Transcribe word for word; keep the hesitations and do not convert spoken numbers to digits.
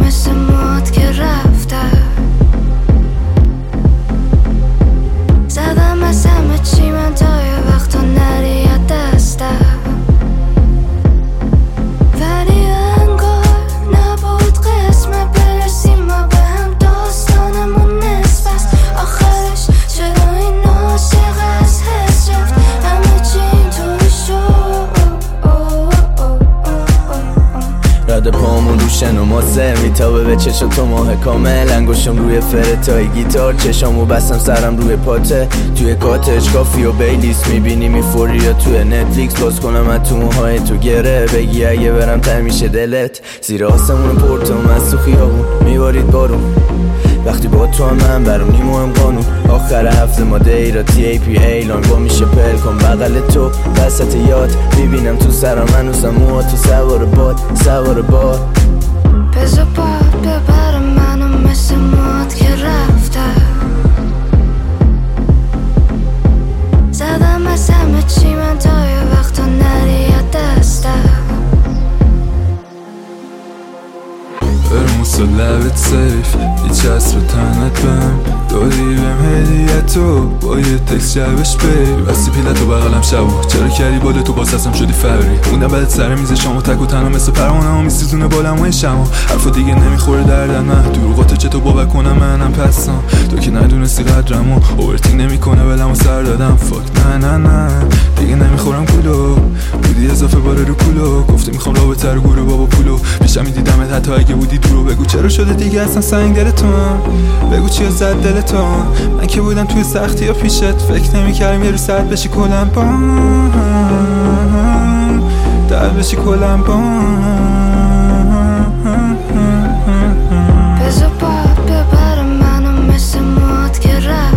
مثل مواد که رفته. زدم از همه چی من تا یه وقتا نری یا دسته. ولی انگار نبود قسمت برسیم ما به هم، داستانمون نصف است آخرش. چرا این عاشق از حس رفت همه چی اینطوری شد. رد پامون روشن و ماسه میتابه به چشم تو ماه کامل. انگشتم روی فرتای گیتار، چشامو بستم سرم روی پاته. توی کاتج کافی و بیلیس میبینی میفوری یا توی نتفلیکس. باز کنم از تو موهای تو گره بگی اگه برم تر میشه دلت. زیر آسمون پرتم از تو خیابون میبارید بارون. وقتی با تو هم من برام نی مهم قانون. آخر هفته ما دیرا تی ای پی ایلان با میشه پل کن بغل تو وسط یاد. میبینم تو سرم هنوزم موها تو سوار باد سوار باد. بذار باد ببر منو مثل مواد که رفته. زدم از همه چی من تا یه وقتا نری یا دسته. برموس و لبت سیف هیچ هست به تنت بهم. دادی بهم هدیتو با یه تکس جوش بی بستی پیلتو بغلم شبو. چرا کردی بالا تو باز هستم شدی فوری. موندم بعد سر میز شامو تک و تنها مثل پروانه ها میسیزونه بالم و شما. حرفا دیگه نمیخوره دردن من دروغاتو چطور باور کنم منم پسام. تو که ندونستی قدرمو اوورتینگ نمیکنه ولمو سر دادم. فاک نه نه نه دیگه نمیخورم کلو. بودی اضافه باره رو کلو. گفتی میخوام رابطه رو گوره بابا پولو. پیشم میدیدمت حتی اگه بودی دورو. بگو چرا شده دیگه اصلا سنگ دلتون. بگو چی زد دلتون. من که بودم توی سختی یا پیشت فکر نمی‌کردم یه رو ساعت بشی کلم بام. در بشی کلم بام. بذار باد ببر منو مثل مواد که رفته.